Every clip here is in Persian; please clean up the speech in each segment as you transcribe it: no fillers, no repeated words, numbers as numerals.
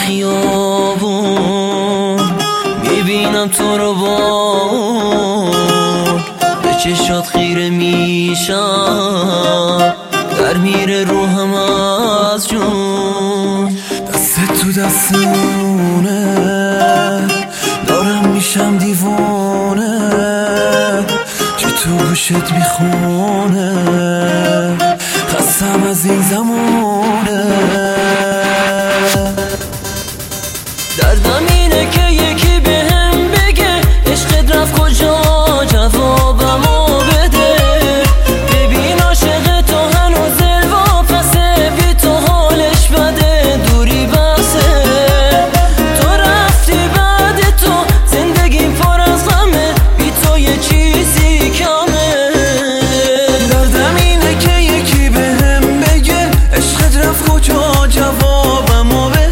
خیابون میبینم تو رو به چشات خیره میشم، در میره روحم از جون. دست تو دستونه دارم میشم دیوانه، که تو گوشت میخونه خستم از این زمونه. دردم اینه که یکی بهم بگه عشقت رفت کجا، جوابمو بده. ببین عاشق تو هنوز دلواپسه، بی تو حالش بده، دوری بسه. تو رفتی بعد تو زندگیم پر از غمه، بی تو یه چیزی کمه. دردم اینه که یکی بهم بگه عشقت رفت کجا، جوابمو بده.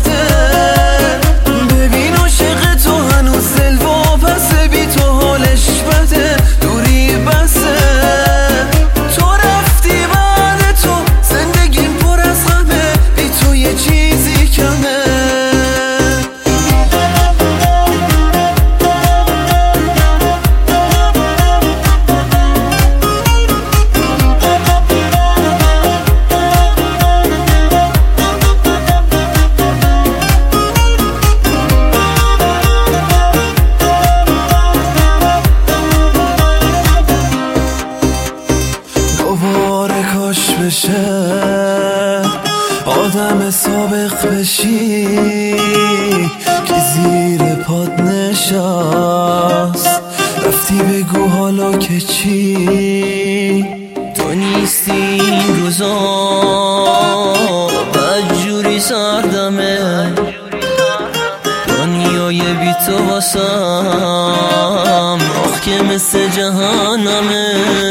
دوباره کاش بشه آدم سابق بشی، که زیر پات نشست رفتی بگو حالا که چی. تو نیستی این روزا بدجوری سردمه، دنیای بی تو واسم آخ که مثل جهنمه.